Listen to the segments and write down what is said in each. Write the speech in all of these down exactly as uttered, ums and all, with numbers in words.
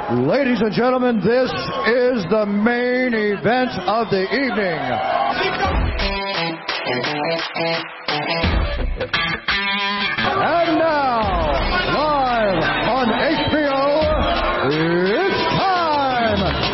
Ladies and gentlemen, this is the main event of the evening. And now, live on H B O, it's time!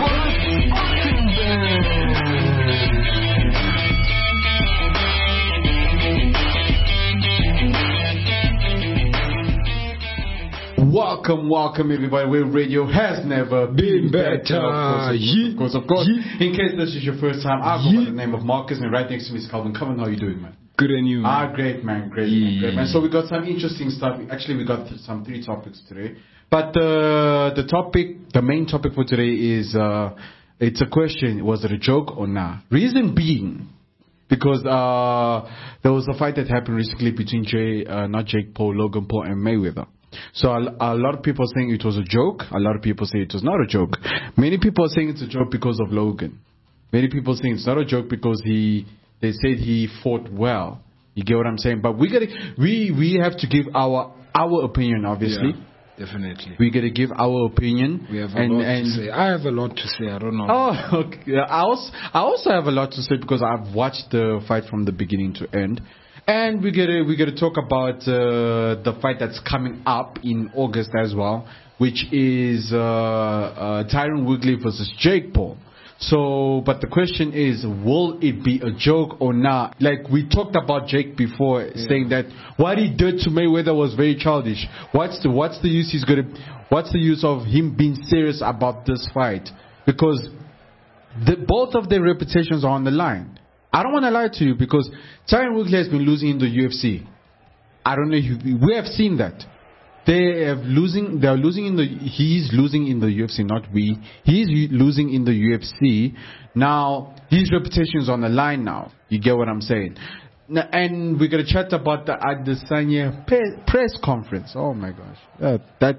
Welcome, welcome everybody, where radio has never been, been better. better. Of course, of course, of course. Yeah. In case this is your first time, I'll go yeah. by the name of Marcus, and right next to me is Calvin. Calvin, how are you doing, man? Good, and you? Man? Ah, great, man, great, yeah. man, great, man. So we got some interesting stuff. Actually, we got th- some three topics today. But uh, the topic, the main topic for today is, uh, it's a question, was it a joke or not? Reason being, because uh, there was a fight that happened recently between Jay, uh, not Jake Paul, Logan Paul, and Mayweather. So a, a lot of people are saying it was a joke. A lot of people say it was not a joke. Many people are saying it's a joke because of Logan. Many people are saying it's not a joke because he, they said he fought well. You get what I'm saying? But we gotta, we we have to give our our opinion, obviously. Yeah, definitely. We gotta give our opinion. We have a and, lot and to say. I have a lot to say. I don't know. Oh, okay. I also I also have a lot to say because I've watched the fight from the beginning to end. And we gotta we gotta talk about uh, the fight that's coming up in August as well, which is uh, uh, Tyron Woodley versus Jake Paul. So, but the question is, will it be a joke or not? Like we talked about Jake before, yeah. saying that what he did to Mayweather was very childish. What's the what's the use he's gonna? What's the use of him being serious about this fight? Because the, both of their reputations are on the line. I don't want to lie to you because Tyron Woodley has been losing in the U F C. I don't know if you, we have seen that. They have losing. They are losing in the. He's losing in the U F C, not we. He's losing in the U F C. Now his reputation is on the line. Now you get what I'm saying. Now, and we're gonna chat about the Adesanya press conference. Oh my gosh, that that.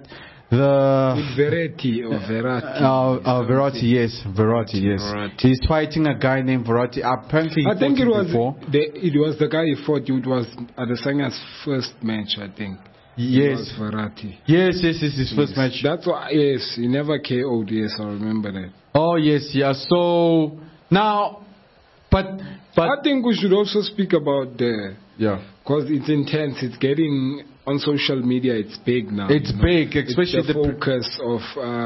The Verratti or Verratti. Uh, uh, Verratti, yes, Verratti, yes. Verratti. He's fighting a guy named Verratti. Apparently, he I think it was the, it was the guy he fought. It was Adesanya's first match, I think. Yes, it was Verratti. Yes, yes, yes, his yes. first match. That's why. Yes, he never K O'd. Yes, I remember that. Oh yes, yeah. So now, but but I think we should also speak about the yeah, because it's intense. It's getting. On social media, it's big now. It's you know? big, especially it's the, the focus of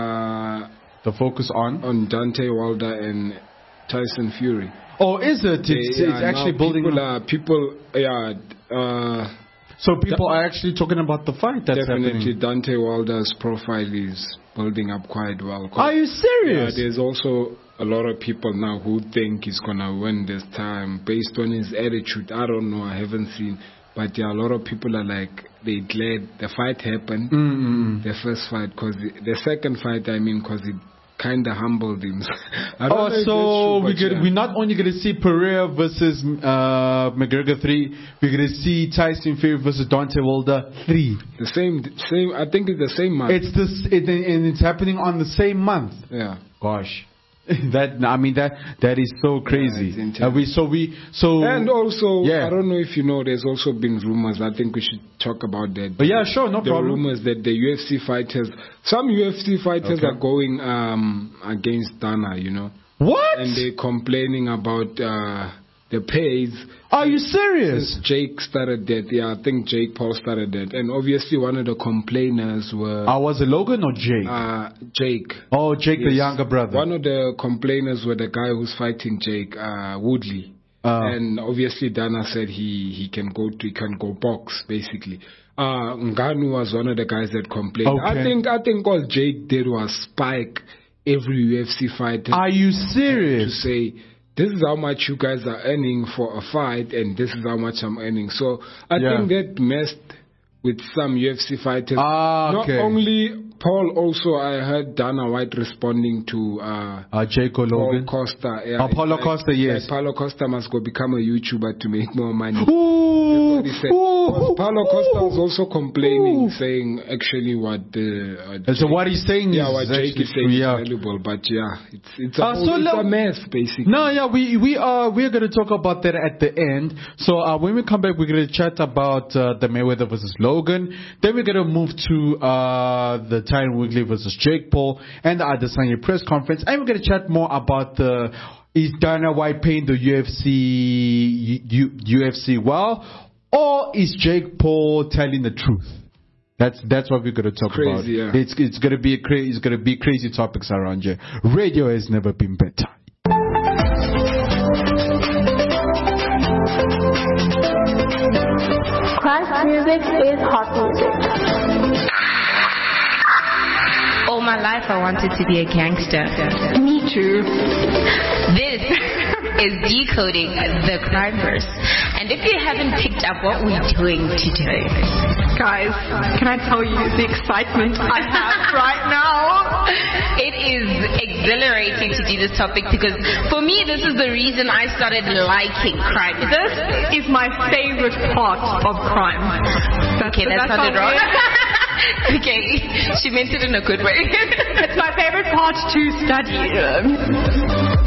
uh, the focus on on Deontay Wilder and Tyson Fury. Oh, is it? It's, they, it's yeah, actually building. People, are, people, yeah. Uh, so people da- are actually talking about the fight that's definitely happening. Deontay Wilder's profile is building up quite well. Are you serious? Yeah, there's also a lot of people now who think he's gonna win this time based on his attitude. I don't know. I haven't seen. But yeah, a lot of people are like, they glad the fight happened, mm-hmm. the first fight, because the, the second fight, I mean, because it kind of humbled him. I don't oh, know so true, we get, yeah. we're not only going to see Pereira versus uh, McGregor three, we're going to see Tyson Fury versus Deontay Wilder three. The same, same. I think it's the same month. It's this, it, and it's happening on the same month. Yeah. Gosh. That I mean that that is so crazy. Yeah, uh, we so we so and also yeah. I don't know if you know. There's also been rumors. I think we should talk about that. But yeah, sure, no the problem. Rumors that the U F C fighters, some U F C fighters okay. are going um, against Dana. You know what? And they're complaining about uh, the pays. Are you serious? Since Jake started that, yeah, I think Jake Paul started that, and obviously one of the complainers were. Uh, was it Logan or Jake? Uh, Jake. Oh, Jake, yes. The younger brother. One of the complainers were the guy who's fighting Jake, uh, Woodley, uh, and obviously Dana said he he can go to, he can go box basically. Uh, Ngannou was one of the guys that complained. Okay. I think I think all Jake did was spike every U F C fighter. Are you serious? To say. This is how much you guys are earning for a fight, and this is how much I'm earning. So I yeah. think that messed with some U F C fighters. Ah, okay. Not only Paul, also I heard Dana White responding to uh, uh, Jake Logan. Paul Costa. Yeah, uh, Paulo like, Costa, yes. Like Paulo Costa must go become a YouTuber to make more money. Ooh, what he said. Because Paulo Costa was also complaining, saying actually what the. Uh, so what he's saying yeah, is what Jake is saying yeah. is valuable, but yeah, it's it's a, Uh, whole, so it's lo- a mess basically. No, yeah, we we are we're gonna talk about that at the end. So uh, when we come back, we're gonna chat about uh, the Mayweather versus Logan. Then we're gonna move to uh, the Tyron Woodley versus Jake Paul and the Adesanya press conference, and we're gonna chat more about the is Dana White paying the U F C U, U F C well, or is Jake Paul telling the truth? That's that's what we're gonna talk Crazy, about. yeah. It's it's gonna be a cra- it's gonna be crazy topics around here. Radio has never been better. Crunch music is hot music. All my life I wanted to be a gangster. Me too. This is Decoding the Crimeverse. And if you haven't picked up what we're doing today, Guys, can I tell you the excitement I have right now? it is exhilarating to do this topic because for me this is the reason I started liking crime. This is my favorite part of crime. That's, Okay, that that's sounded how- wrong. Okay, she meant it in a good way. It's my favorite part to study.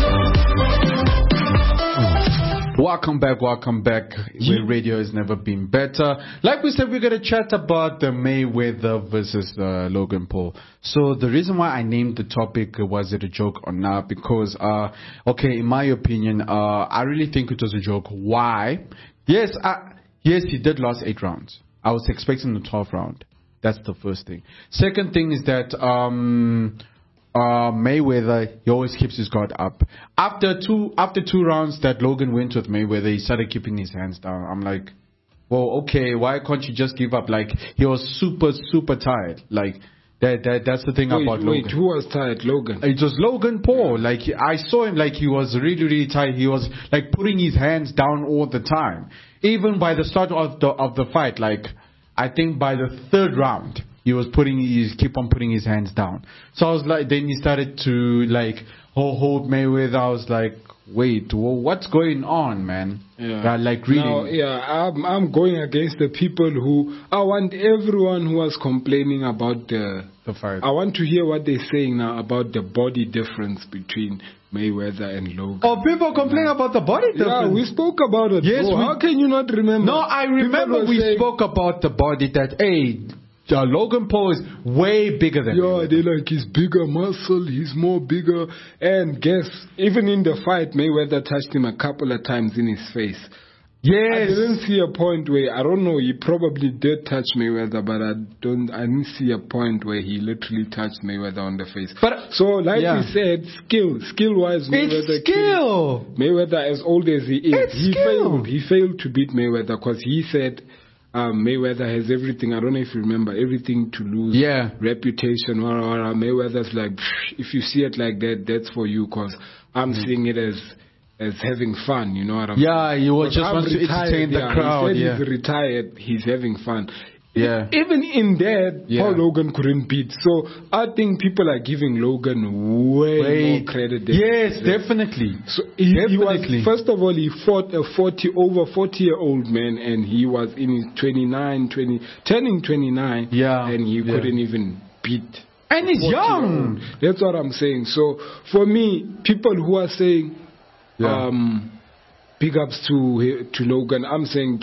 Welcome back, welcome back. Where radio has never been better. Like we said, we're going to chat about the Mayweather versus uh, Logan Paul. So the reason why I named the topic, uh, was it a joke or not? Because, uh, okay, in my opinion, uh, I really think it was a joke. Why? Yes, I, yes, he did last eight rounds. I was expecting the twelfth round. That's the first thing. Second thing is that um, uh, Mayweather, he always keeps his guard up. After two after two rounds that Logan went with Mayweather, he started keeping his hands down. I'm like, well, okay, why can't you just give up? Like, he was super, super tired. Like, that, that that's the thing Wait, about wait, Logan. who was tired? Logan. It was Logan Paul. Like, I saw him like he was really, really tired. He was like putting his hands down all the time. Even by the start of the of the fight, like, I think by the third round, he was putting his, keep on putting his hands down. So I was like, then he started to like hold, hold Mayweather. I was like, wait, well, what's going on, man? Yeah. Uh, like really. Now, yeah, I'm I'm going against the people who I want everyone who was complaining about the the fight. I want to hear what they're saying now about the body difference between Mayweather and Logan. Oh, people complain about the body difference. Yeah, we spoke about it. Yes, bro. we- How can you not remember? No, I remember People were we saying, spoke about the body that, hey, uh, Logan Paul is way bigger than Yeah, Mayweather. they like he's bigger muscle, he's more bigger. And guess, even in the fight, Mayweather touched him a couple of times in his face. I Yes. didn't see a point where, I don't know, he probably did touch Mayweather, but I don't, I didn't see a point where he literally touched Mayweather on the face. But- so, like yeah. we said, skill, skill-wise, Mayweather It's skill. killed- Mayweather, as old as he is, It's he skill. failed. He failed to beat Mayweather because he said um, Mayweather has everything. I don't know if you remember, everything to lose. Yeah. Reputation. Or, or Mayweather's like, "Psh, if you see it like that, that's for you because I'm seeing it as as having fun. You know what I'm saying? Yeah, you will Because just I'm want to retired, entertain the yeah. crowd. He said Yeah. he's retired. He's having fun. Yeah. Even in that, Yeah. Paul Logan couldn't beat. So I think people are giving Logan way Wait. more credit than Yes, he deserves. definitely. So he, he was, Definitely. first of all, he fought a forty over forty year old man, and he was in his twenty-nine, twenty, turning twenty-nine, Yeah, and he yeah. couldn't even beat. And he's young. forty-year-old. That's what I'm saying. So for me, people who are saying, Yeah. um, big ups to to Logan, I'm saying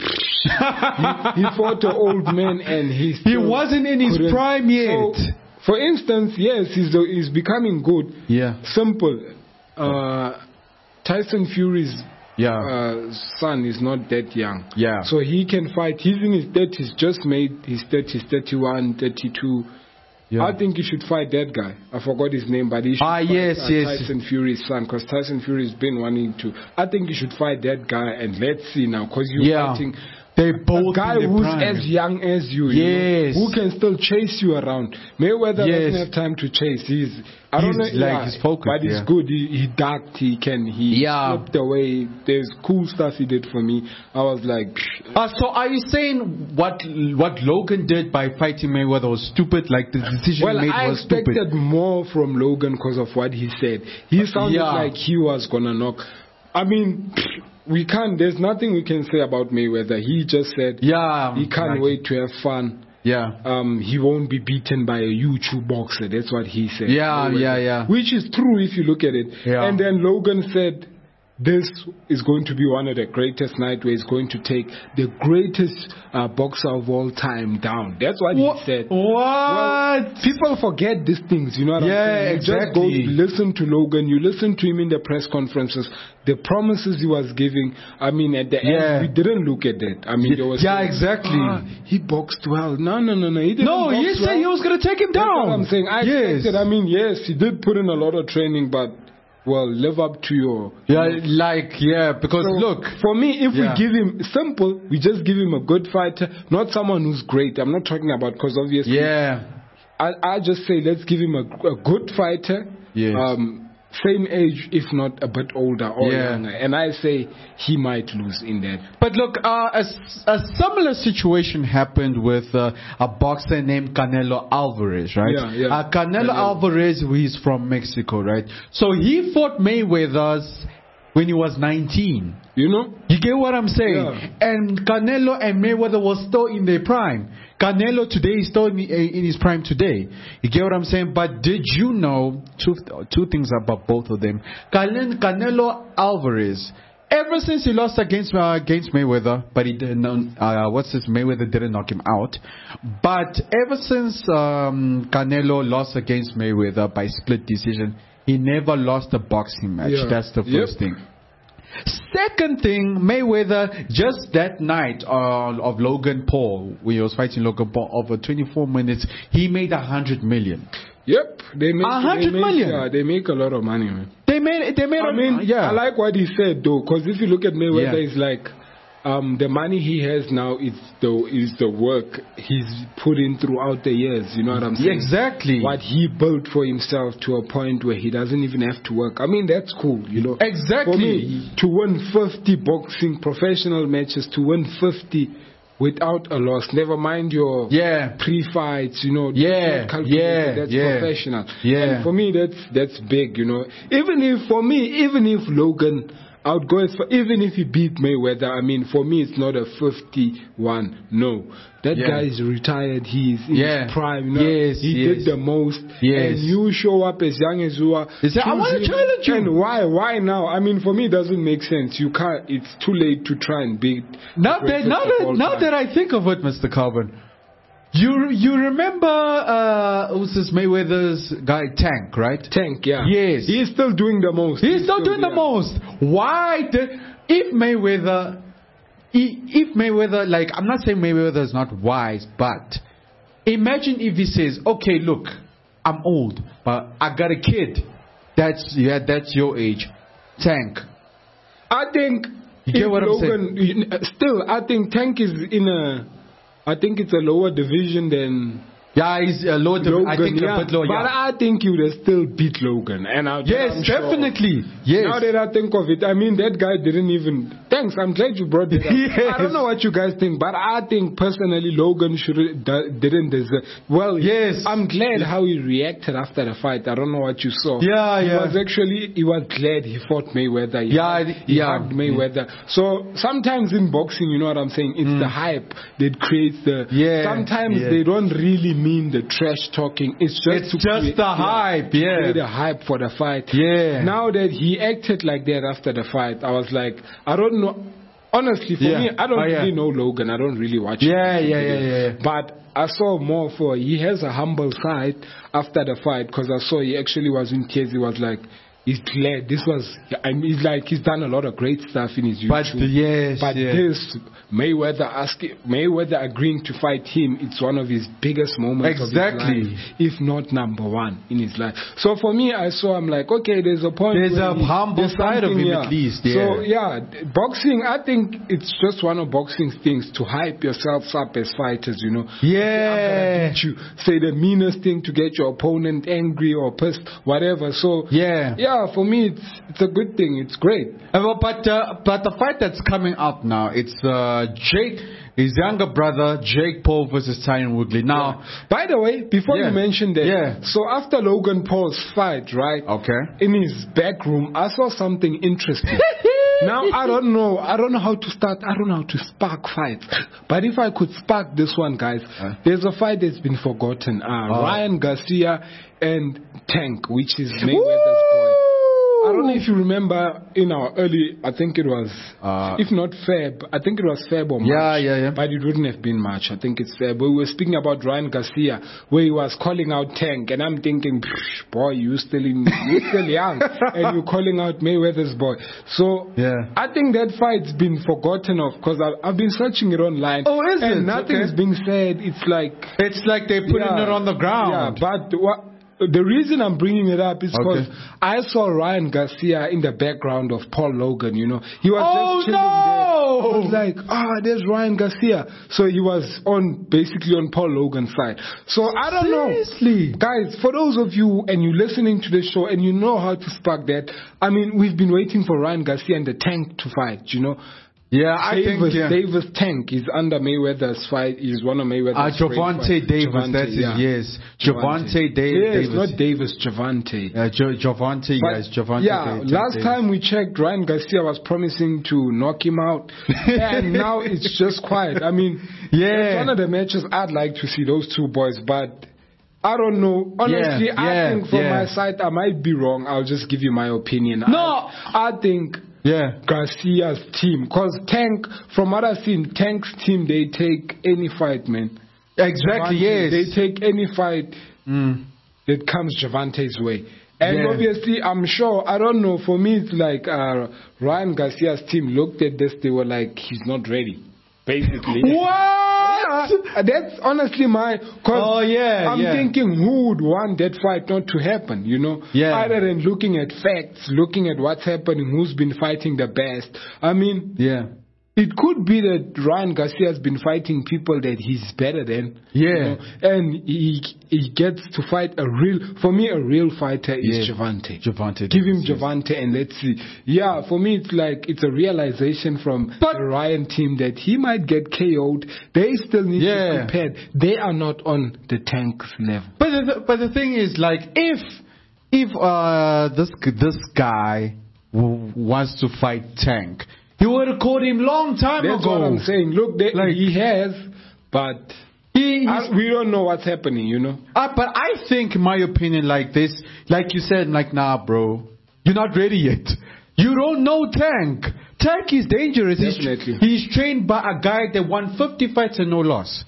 he, he fought an old man and he He still wasn't in his couldn't- prime yet. So, for instance, yes, he's he's becoming good. Yeah. Simple. Uh, Tyson Fury's Yeah. uh, son is not that young. Yeah. So he can fight. He's in his thirties, just made his thirties, thirty-one, thirty-two. Yeah. I think you should fight that guy. I forgot his name, but he should Ah, fight yes, uh, yes. Tyson Fury's son, because Tyson Fury's been wanting to. I think you should fight that guy, and let's see now, because you're Yeah. fighting They a both guy in their who's prime. as young as you, you Yes. know, who can still chase you around. Mayweather Yes. doesn't have time to chase. He's, I don't He's know, like, yeah, he's focused, but he's yeah. good. He, he ducked. He can. He Yeah. slipped away. There's cool stuff he did for me. I was like, Uh, so are you saying what what Logan did by fighting Mayweather was stupid? Like the decision well, he made I was expected stupid. more from Logan because of what he said. He sounded yeah. like he was gonna knock I mean, we can't. There's nothing we can say about Mayweather. He just said, yeah, he can't like, wait to have fun. Yeah. Um, he won't be beaten by a YouTube boxer. That's what he said. Yeah, Mayweather. yeah, yeah. Which is true if you look at it. Yeah. And then Logan said, this is going to be one of the greatest nights where he's going to take the greatest uh, boxer of all time down. That's what, what? he said. What? Well, people forget these things, you know what yeah, I'm saying? You exactly. just go listen to Logan, you listen to him in the press conferences, the promises he was giving. I mean, at the yeah. end, we didn't look at that. I mean, yeah, there was yeah saying, exactly. Ah, he boxed well. No, no, no, no. He didn't no, box he said well. he was going to take him down. That's what I'm saying. I yes. expected, I mean, yes, he did put in a lot of training, but well, live up to your... Yeah, like, yeah, because so look... For me, if yeah. we give him... Simple, we just give him a good fighter, not someone who's great. I'm not talking about... Because obviously... Yeah. I, I just say, let's give him a, a good fighter. Yes. Um, same age, if not a bit older or yeah. younger. And I say he might lose in that. But look, uh, a, a similar situation happened with uh, a boxer named Canelo Alvarez, right? Yeah, yeah. Uh, Canelo, Canelo Alvarez, he's from Mexico, right? So he fought Mayweather when he was nineteen. You know? You get what I'm saying? Yeah. And Canelo and Mayweather was still in their prime. Canelo today is still in, in his prime today. You get what I'm saying? But did you know two, two things about both of them? Canelo Alvarez, ever since he lost against uh, against Mayweather, but he didn't. Uh, what's this? Mayweather didn't knock him out. But ever since um, Canelo lost against Mayweather by split decision, he never lost a boxing match. Yeah. That's the first Yep. thing. Second thing, Mayweather, just that night uh, of Logan Paul, when he was fighting Logan Paul, over twenty-four minutes, he made a hundred million. Yep, they make A hundred they make, million. Yeah, they make a lot of money, man. They made, they made. I a, mean, yeah. I like what he said though, because if you look at Mayweather, Yeah. it's like um, the money he has now is the is the work he's put in throughout the years. You know what I'm saying? Exactly. What he built for himself to a point where he doesn't even have to work. I mean, that's cool, you know. Exactly. For me, to win fifty boxing professional matches, to win fifty without a loss, never mind your Yeah. pre-fights, you know. Yeah, that's not calculated, yeah, that's yeah. professional. Yeah. And for me, that's that's big, you know. Even if, for me, even if Logan, I would go as far, even if he beat Mayweather, I mean, for me, it's not a fifty-one. No. That Yeah. guy is retired. He's in Yeah. his prime. You know? Yes, He yes. did the most. Yes. And you show up as young as you are. He said, "I choose wanna him." challenge you. And why? Why now? I mean, for me, it doesn't make sense. You can't. It's too late to try and beat. Now the that, greatest now of that, all now time. that I think of it, Mister Carbon, you you remember uh, who's this Mayweather's guy Tank, right? Tank, yeah. Yes. He's still doing the most. He's still doing the yeah. most. Why did if Mayweather, i- if Mayweather, like I'm not saying Mayweather is not wise, but imagine if he says, "Okay, look, I'm old, but I got a kid. That's yeah, that's your age, Tank." I think You get if what I'm Logan, saying? Still, I think Tank is in a. I think it's a lower division than Yeah, he's a low. Logan. I think yeah. a bit low. But Yeah. I think he would have still beat Logan. And I, Yes, I'm sure. definitely. Yes. Now that I think of it, I mean, that guy didn't even. Thanks, I'm glad you brought it up. Yes. I don't know what you guys think, but I think personally Logan should didn't deserve. Well, Yes. I'm glad how he reacted after the fight. I don't know what you saw. Yeah, he yeah. was actually he was glad he fought Mayweather. He Yeah, hugged, he yeah. hugged Mayweather. So sometimes in boxing, you know what I'm saying? It's the hype that creates the. Yeah, Sometimes yeah. they don't really mean the trash talking. It's just It's to just create, the hype, yeah. create a hype for the fight. Yeah. Now that he acted like that after the fight, I was like, I don't know. Honestly, for Yeah. me, I don't Oh, yeah. really know Logan. I don't really watch Yeah, him. yeah, yeah, yeah. But I saw more for, he has a humble side after the fight, because I saw he actually was in tears. He was like, he's glad. This was, I mean, he's like, he's done a lot of great stuff in his YouTube. But yes, But yeah. this, Mayweather asking, Mayweather agreeing to fight him, it's one of his biggest moments Exactly. of his life, if not number one in his life. So for me, I saw, I'm like, okay, there's a point. There's where a he- humble there's side of something, him yeah. at least, yeah. So yeah, boxing, I think it's just one of boxing's things to hype yourselves up as fighters, you know. Yeah. You say the meanest thing to get your opponent angry or pissed, whatever. So Yeah. yeah, yeah, for me, it's it's a good thing. It's great. Uh, well, but uh, but the fight that's coming up now, it's uh, Jake, his younger brother, Jake Paul versus Tyron Woodley. Now, yeah. By the way, before yeah. you mention that, yeah. so after Logan Paul's fight, right? Okay. In his back room, I saw something interesting. Now, I don't know. I don't know how to start. I don't know how to spark fights. But if I could spark this one, guys, uh. there's a fight that's been forgotten. Uh, oh. Ryan Garcia and Tank, which is Mayweather's boy. I don't know if you remember in our early, I think it was, uh, if not Feb, I think it was Feb or March. Yeah, yeah, yeah. But it wouldn't have been March. I think it's Feb. We were speaking about Ryan Garcia, where he was calling out Tank. And I'm thinking, boy, you still in, you're still young. And you're calling out Mayweather's boy. So, yeah. I think that fight's been forgotten of because I've, I've been searching it online. Oh, is and it? And nothing's okay. being said. It's like... It's like they're putting yeah, it on the ground. Yeah, but what... The reason I'm bringing it up is because okay. I saw Ryan Garcia in the background of Paul Logan, you know. He was oh, just chilling no! there. I was like, ah, oh, there's Ryan Garcia. So he was on, basically on Paul Logan's side. So I don't Seriously? know. Guys, for those of you, and you're listening to the show, and you know how to spark that, I mean, we've been waiting for Ryan Garcia and the Tank to fight, you know. Yeah, I Davis, think yeah. Davis Tank is under Mayweather's fight. He's one of Mayweather's. Ah, uh, Javante Davis. Javante, That's yeah. his, yes. Javante Davis. Yeah, it's not Davis. Javante. Uh, jo- Javante, yes. Javante. Yeah. Davis. Last time we checked, Ryan Garcia was promising to knock him out, and now it's just quiet. I mean, yeah, it's one of the matches I'd like to see those two boys, but. I don't know. Honestly, yeah, I yeah, think from yeah. my side, I might be wrong. I'll just give you my opinion. No! I, I think yeah. Garcia's team, because Tank, from what I've seen, Tank's team, they take any fight, man. Exactly, Javante, yes. They take any fight mm. that comes Javante's way. And yeah. obviously, I'm sure, I don't know, for me, it's like uh, Ryan Garcia's team looked at this, they were like, he's not ready, basically. What? Yeah, that's honestly my... Cause oh, yeah, I'm yeah. thinking who would want that fight not to happen, you know? Yeah. Other than looking at facts, looking at what's happening, who's been fighting the best. I mean... Yeah. It could be that Ryan Garcia has been fighting people that he's better than. Yeah. You know, and he he gets to fight a real, for me, a real fighter is yeah. Javante. Javante. Give him Javante and let's see. Yeah, for me, it's like, it's a realization from but, the Ryan team that he might get K O'd. They still need yeah. to prepare. They are not on the Tank's level. But the, but the thing is, like, if, if uh this, this guy w- wants to fight Tank, he would have called him long time That's ago. That's what I'm saying. Look, they, like, he has, but he, I, we don't know what's happening, you know. Uh, but I think, in my opinion, like this, like you said, like, nah, bro, you're not ready yet. You don't know Tank. Tank is dangerous. Definitely. He's, he's trained by a guy that won fifty fights and no loss.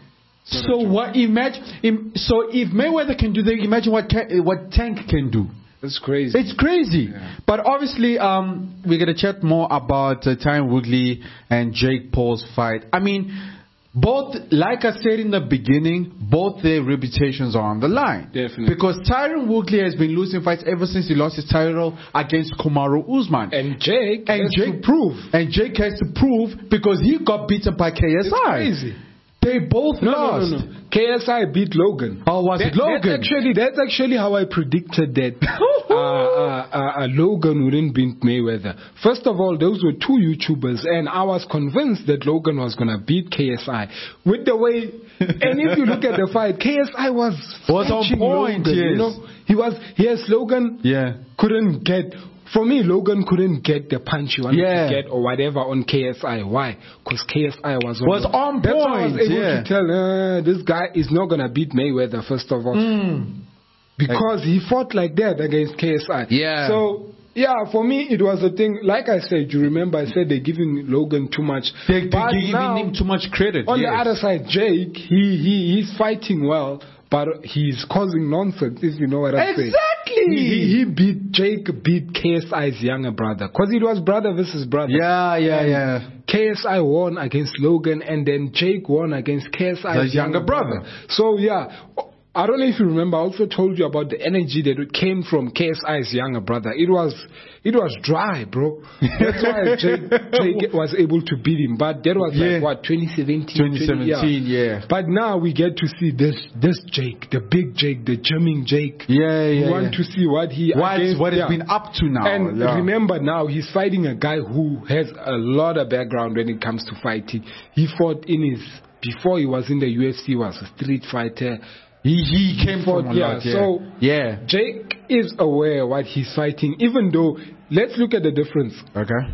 so what? Imagine. So if Mayweather can do that, imagine what what Tank can do. It's crazy. It's crazy. Yeah. But obviously, um, we're going to chat more about uh, Tyron Woodley and Jake Paul's fight. I mean, both, like I said in the beginning, both their reputations are on the line. Definitely. Because Tyron Woodley has been losing fights ever since he lost his title against Kamaru Usman. And Jake and has Jake, to prove. And Jake has to prove because he got beaten by K S I. It's crazy. They both no, lost. No, no, no. K S I beat Logan. Oh, was that, it Logan? That's actually, that's actually how I predicted that uh, uh, uh, uh, Logan wouldn't beat Mayweather. First of all, those were two YouTubers, and I was convinced that Logan was going to beat K S I. With the way, and if you look at the fight, K S I was was on point. Logan, yes. You know, he was. Yes, Logan. Yeah. Couldn't get. For me, Logan couldn't get the punch he wanted yeah. to get or whatever on K S I. Why? Because K S I was on, was on point. That's why I was able yeah. to tell, uh, this guy is not going to beat Mayweather, first of all. Mm. Because like, he fought like that against K S I. Yeah. So, yeah, for me, it was a thing. Like I said, you remember I said they're giving Logan too much. They're, they're giving now, him too much credit. On yes. the other side, Jake, he, he he's fighting well, but he's causing nonsense, if you know what I'm exactly. saying. Exactly. He, he beat, Jake beat K S I's younger brother. Because it was brother versus brother. Yeah, yeah, and yeah. K S I won against Logan, and then Jake won against K S I's younger, younger brother. brother. So, yeah. I don't know if you remember, I also told you about the energy that came from K S I's younger brother. It was it was dry, bro. That's why Jake, Jake was able to beat him. But that was Yeah. like, what, twenty seventeen? twenty seventeen, twenty, yeah. But now we get to see this this Jake, the big Jake, the jamming Jake. Yeah, yeah, We want yeah. to see what he... What, against- what he's yeah. been up to now. And yeah. remember now, he's fighting a guy who has a lot of background when it comes to fighting. He fought in his... Before he was in the U F C, he was a street fighter. He, he came fought- from a yeah, lot, yeah. so- yeah. Jake is aware what he's fighting, even though... Let's look at the difference. Okay.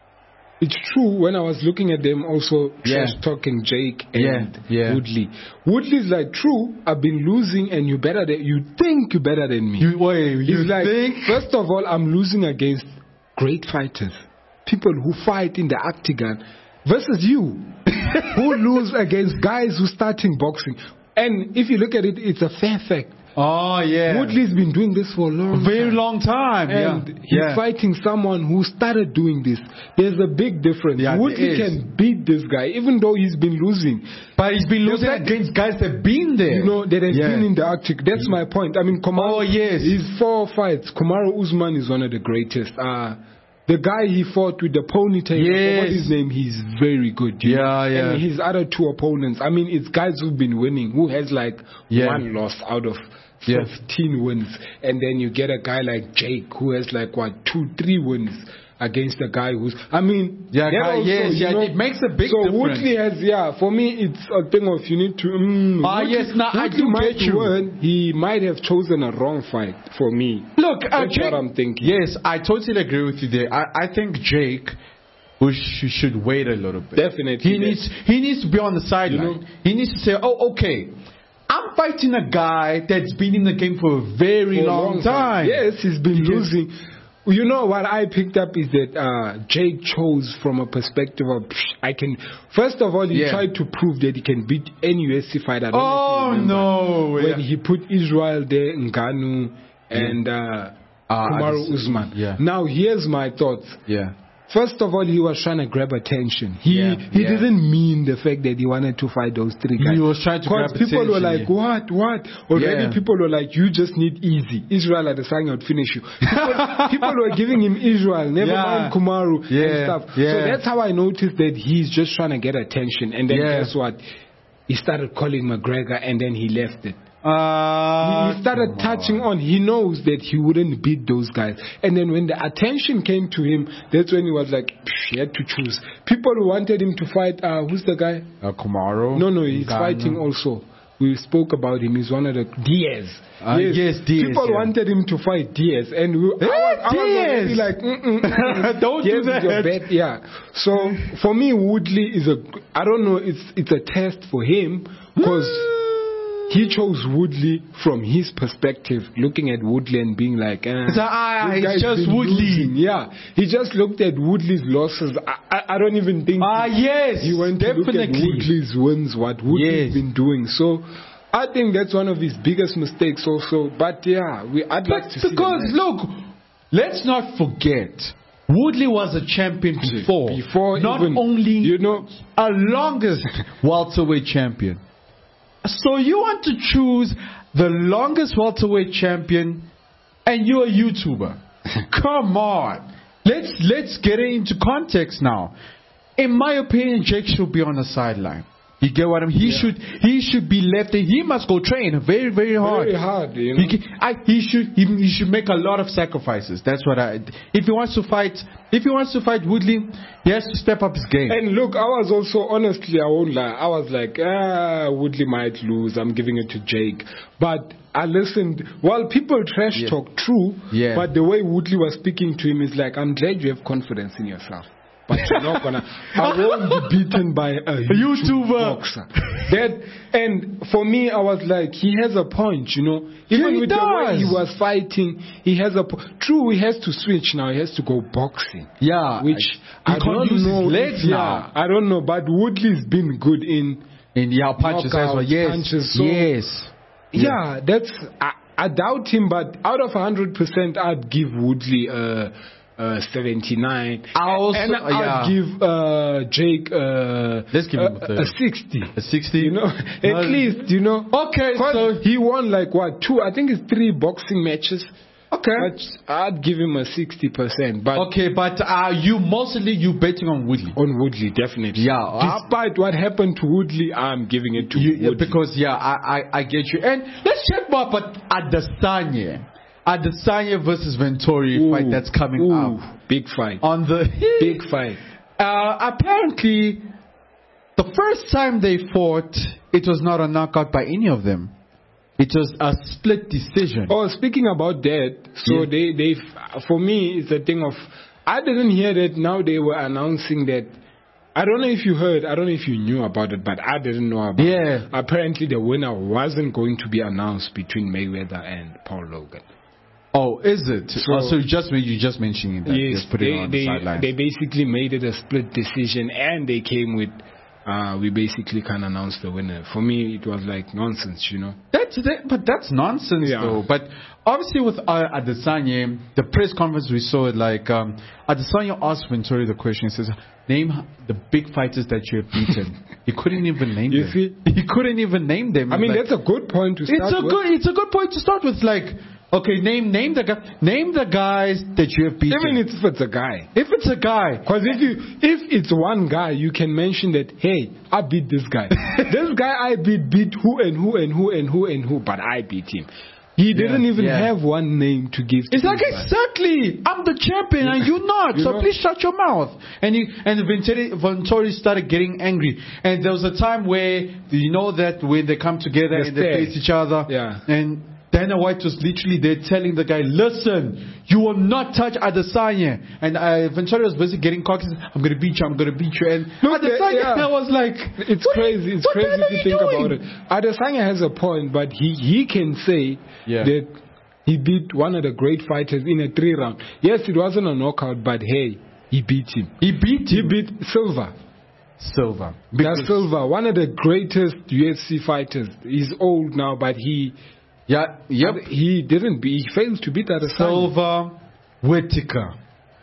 It's true, when I was looking at them also Yeah. trash talking Jake Yeah, and yeah. Woodley. Woodley's like, true, I've been losing and you better than... You think you're better than me. You, wait, you He's like, think? first of all, I'm losing against great fighters, people who fight in the octagon, versus you, who lose against guys who starting boxing. And if you look at it, it's a fair fact. Oh, yeah. Woodley's been doing this for a long A very time. long time. And yeah. he's yeah. fighting someone who started doing this. There's a big difference. Yeah, Woodley there is. can beat this guy, even though he's been losing. But he's been There's losing that- against guys that have been there. You know, that has Yeah. been in the Arctic. That's my point. I mean, Kamaru, Oh, yes. his four fights. Kamaru Usman is one of the greatest. Uh, the guy he fought with the ponytail, Yes. what's his name? He's very good. you Yeah, know? yeah. And his other two opponents, I mean, it's guys who've been winning, who has like Yeah. one loss out of Yeah. fifteen wins. And then you get a guy like Jake who has like, what, two, three wins against a guy who's, I mean, Yeah, that guy- also, yes, you yeah, know, it makes a big so difference. Woodley has, yeah, for me, it's a thing of you need to, mm, Ah, Woodley- yes, now I Woodley do might get you. win. He might have chosen a wrong fight for me. Look, uh, That's Jake, what I'm thinking. Yes, I totally agree with you there. I, I think Jake who sh- should wait a little bit. Definitely, He yes. needs he needs to be on the sideline. You know- he needs to say, "Oh, okay, I'm fighting a guy that's been in the game for a very For a long, time." Yes, he's been Because- losing. You know what I picked up is that uh, Jake chose from a perspective of psh, I can. First of all, he Yeah. tried to prove that he can beat any U F C fighter. I don't know if you Oh remember. no! When Yeah. he put Israel there, Ngannou, and uh, Uh, Kamaru I just- Usman. yeah. Now here's my thoughts. yeah. First of all, he was trying to grab attention. He Yeah, he yeah. didn't mean the fact that he wanted to fight those three guys. He was trying to Because grab people were attention, like, yeah. what, what? Already Yeah. people were like, you just need easy. Israel at the sign out finish you. People, people were giving him Israel, never Yeah. mind Kumaru and Yeah, stuff. yeah. So that's how I noticed that he's just trying to get attention. And then Yeah. guess what? He started calling McGregor and then he left it. Uh, He started come touching on. He knows that he wouldn't beat those guys. And then when the attention came to him, that's when he was like, psh, he had to choose. People who wanted him to fight, uh, who's the guy? Uh, Kamaru. No, no, he's Ngannou. fighting also. We spoke about him. He's one of the Diaz. Uh, yes, Diaz, People yeah. wanted him to fight Diaz, and we, I was, I was Diaz! already like, mm-mm, mm-mm. Don't do Diaz is your that. bet, yeah. So for me, Woodley is a. I don't know. It's it's a test for him because. He chose Woodley from his perspective, looking at Woodley and being like, eh, So, ah, this it's guy's just been Woodley. losing. Yeah, he just looked at Woodley's losses. I, I, I don't even think Ah, yes, he went to look at definitely. Woodley's wins, what Woodley's Yes. been doing. So I think that's one of his biggest mistakes also. But yeah, we, I'd like But to see because the match. look, let's not forget, Woodley was a champion before. Before not even, only you know, a longest welterweight champion. So you want to choose the longest welterweight champion, and you're a YouTuber? Come on, let's let's get it into context now. In my opinion, Jake should be on the sideline. You get what I mean? He Yeah. should he should be left. He must go train very very hard. very hard, you know. He, can- I, he should he, he should make a lot of sacrifices. That's what I. If he wants to fight, if he wants to fight Woodley, he has to step up his game. And look, I was also, honestly, I won't lie, I was like, ah, Woodley might lose, I'm giving it to Jake. But I listened, well, people trash Yeah. talk, true, Yeah. but the way Woodley was speaking to him is like, I'm glad you have confidence in yourself. But you're not gonna, I won't be beaten by a YouTube YouTuber. boxer. That, and for me, I was like, he has a point, you know. Even he with the way does. he was fighting, he has a po- True, he has to switch now, he has to go boxing. yeah, Which he I can't don't use know. his legs if- now. Yeah, I don't know, but Woodley's been good in. And yeah, punches as well. Knockout Yes, punches, so- yes. Yeah, that's. I, I doubt him, but out of one hundred percent, I'd give Woodley uh, uh, seventy-nine. I also, and I'd yeah. give uh, Jake uh, Let's give him a, a sixty. A sixty? You know, at No. least, you know. Okay, so he won like what, two, I think it's three boxing matches. okay. But I'd give him a sixty percent. But Okay, but are you mostly you betting on Woodley? on Woodley, definitely. Yeah, uh, Despite what happened to Woodley, I'm giving it to You, yeah, Woodley. because yeah, I, I I get you. And let's check more about Adesanya. Adesanya versus Vettori Ooh, fight that's coming ooh, up big fight. on the Big fight. Uh, apparently, the first time they fought, it was not a knockout by any of them. It was a split decision. Oh, speaking about that, so Yeah. they, they, for me, it's a thing of, I didn't hear that now they were announcing that, I don't know if you heard, I don't know if you knew about it, but I didn't know about Yeah. it. Apparently the winner wasn't going to be announced between Mayweather and Paul Logan. Oh, is it? So- oh, so you just you just mentioning that? Yes, just put it they, on they, the sideline. they basically made it a split decision and they came with, uh, we basically can announce the winner. For me, it was like nonsense, you know. That's that, but that's nonsense Yeah. though. But obviously with uh, Adesanya, the press conference we saw it like um, Adesanya asked Vettori the question. He says, "Name the big fighters that you have beaten." He couldn't even name You them. see? He couldn't even name them. I mean, Like, that's a good point to start it's a with. good it's a good point to start with. Like, okay, name name the guy, name the guys that you have beaten. Even if it's a guy. if it's a guy, Because if you if it's one guy, you can mention that, hey, I beat this guy. This guy I beat beat who and who and who and who and who, but I beat him. He didn't even yeah. have one name to give to it's like this guy. exactly. I'm the champion and you're not. You so know? please shut your mouth. And he and Vettori, Vettori started getting angry. And there was a time where you know that when they come together The and they stare. face each other. Yeah. And Dana White was literally there telling the guy, listen, you will not touch Adesanya. And uh, Vettori was busy getting cocky. I'm going to beat you, I'm going to beat you. And Look, Adesanya yeah. was like, It's what- crazy. It's what crazy the hell if are you think doing? about it. Adesanya has a point, but he, he can say Yeah. that he beat one of the great fighters in a three round. Yes, it wasn't a knockout, but hey, he beat him. He beat He him. beat Silva. Silva. That's Silva, one of the greatest U F C fighters. He's old now, but he Yeah, yep. he didn't be, he failed to beat Adesanya. Silva, Whittaker,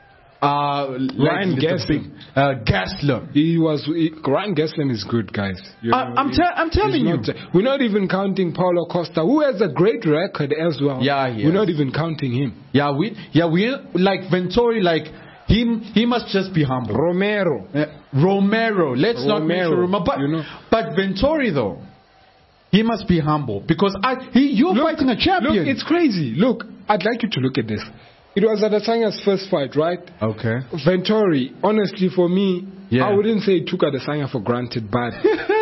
uh, Ryan like the Gaslam. big- uh, Gaslam. He was he, Ryan Gaslam is good, guys. You I- know, I'm he- te- I'm telling he's you. not- we're not even counting Paulo Costa, who has a great record as well. Yeah, he we're has. not even counting him. Yeah, we, yeah, we like Vettori. Like him, he must just be humble. Romero. Uh, Romero. Let's not mention Romero, Romero. But, you know. but Vettori though, he must be humble because I, he, you're Look, fighting a champion. Look, it's crazy. Look, I'd like you to look at this. It was Adesanya's first fight, right? okay. Vettori, honestly, for me, Yeah. I wouldn't say he took Adesanya for granted, but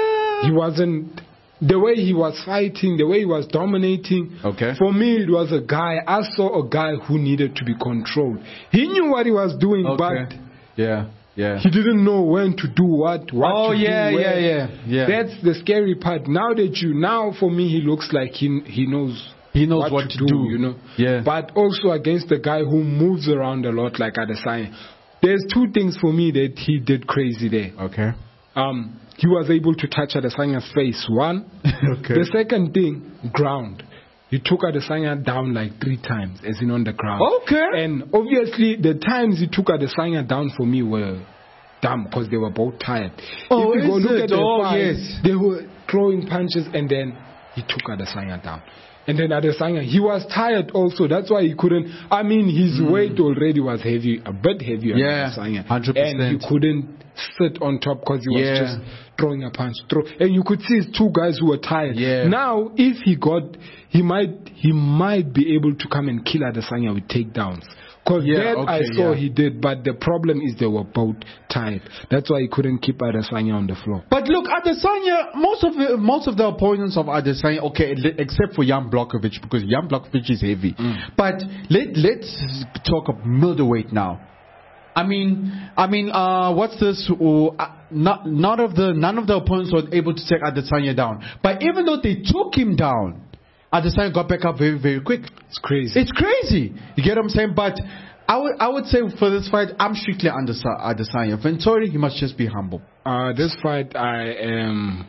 he wasn't. The way he was fighting, the way he was dominating. Okay. For me, it was a guy. I saw a guy who needed to be controlled. He knew what he was doing, Okay. but Yeah. Yeah. he didn't know when to do what. what Oh, to yeah, do, where. yeah, yeah, yeah. That's the scary part. Now that you, now for me, he looks like he he knows. He knows what, what to, to do, do. you know. Yeah. But also against the guy who moves around a lot like Adesanya. There's two things for me that he did crazy there. Okay. Um, he was able to touch Adesanya's face. One. Okay. The second thing, ground. He took Adesanya down like three times, as in on the ground. Okay. And obviously, the times he took Adesanya down for me were dumb because they were both tired. Oh, if you go is look it? at the Oh, fight, yes. they were throwing punches and then he took Adesanya down. And then Adesanya, he was tired also. That's why he couldn't. I mean, his mm. weight already was heavy, a bit heavier Yeah, than Adesanya. one hundred percent. And he couldn't sit on top because he was Yeah. just throwing a punch. Throw, and you could see his two guys who were tired. Yeah. Now, if he got, he might, he might be able to come and kill Adesanya with takedowns. Because Yeah, that okay, I saw yeah. he did, but the problem is they were both tired. That's why he couldn't keep Adesanya on the floor. But look, Adesanya, most of the, most of the opponents of Adesanya, okay, le- except for Jan Blachowicz, because Jan Blachowicz is heavy. Mm. But let, let's talk of middleweight now. I mean, I mean, uh, what's this? Uh, not, none of the, none of the opponents were able to take Adesanya down. But even though they took him down, Adesanya got back up very, very quick. It's crazy. It's crazy. You get what I'm saying? But I would, I would say for this fight, I'm strictly under Adesanya. Vettori, he must just be humble. Uh, this fight, I am.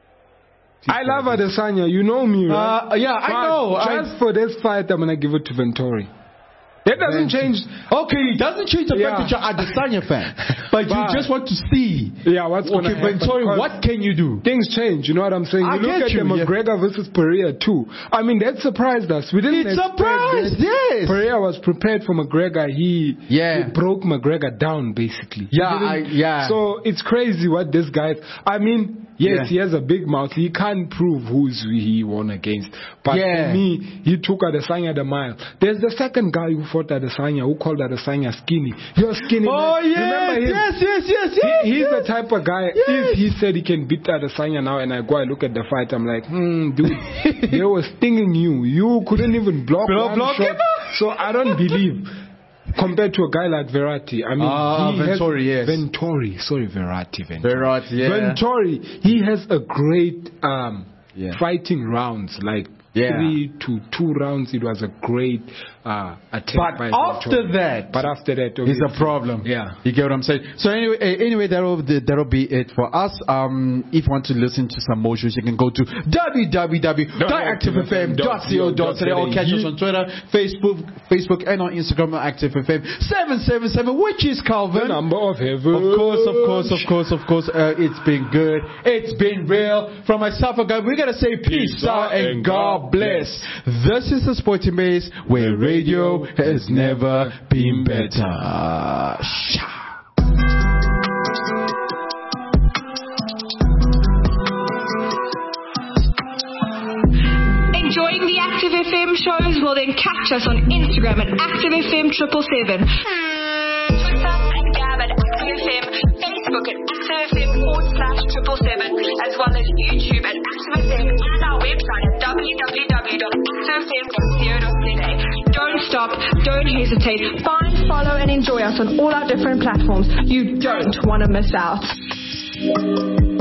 I love Adesanya. You know me, right? Uh, yeah, I But know. Just I, for this fight, I'm gonna give it to Vettori. That doesn't change. Okay, it doesn't change the Yeah. fact that you're a Adesanya fan, but, But- you just want to see. Yeah, what's going to Okay, happen? Ventori, Because what can you do? Things change, you know what I'm saying? I You look get at you, the yeah. McGregor versus Pereira too. I mean, that surprised us. We didn't It's expect surprised, that. yes. Pereira was prepared for McGregor. He, Yeah. he broke McGregor down, basically. Yeah, He I, didn't- yeah. So it's crazy what this guy. I mean, yes, Yeah. he has a big mouth. He can't prove who's he won against. But Yeah. for me, he took Adesanya the mile. There's the second guy who fought Adesanya, who called Adesanya skinny. You're skinny. Oh man. yes, Remember him? yes, yes, yes, yes. He, he's yes. the type of guy, Yes. if he said he can beat Adesanya now and I go and look at the fight, I'm like, hmm, dude, they were stinging you. You couldn't even block Block- one block shot. him? So I don't believe, compared to a guy like Verratti, I mean, Ah, he has- Vettori, yes. Ventori, sorry, Verratti, Ventori. Verratti, yeah. Ventori, he has a great um, Yeah. fighting rounds, like Yeah. three to two rounds. It was a great uh, attack. But by after Ventori. that, but after that, it's a obviously- problem. Yeah. You get what I'm saying? So anyway, eh, anyway, that'll that'll be it for us. Um, if you want to listen to some more shows, you can go to w w w dot active f m dot co dot c a or catch us on Twitter, Facebook, Facebook, and on Instagram at Active F M seven seven seven, which is The Calvin. number of heaven. Of course, of course, of course, of course. Uh, it's been good. It's been real. From myself, guys, we're gonna say peace out and God bless. This is the Sporting Base, where radio has never been better. Sha. Enjoying the Active F M shows? Well, then catch us on Instagram at Active F M triple seven. Twitter and Gab at Active F M. Facebook at Active F M forward slash triple seven. As well as YouTube at Active F M and our website at w w w dot active f m dot co dot z a. Don't stop. Don't hesitate. Find, follow, and enjoy us on all our different platforms. You don't want to miss out.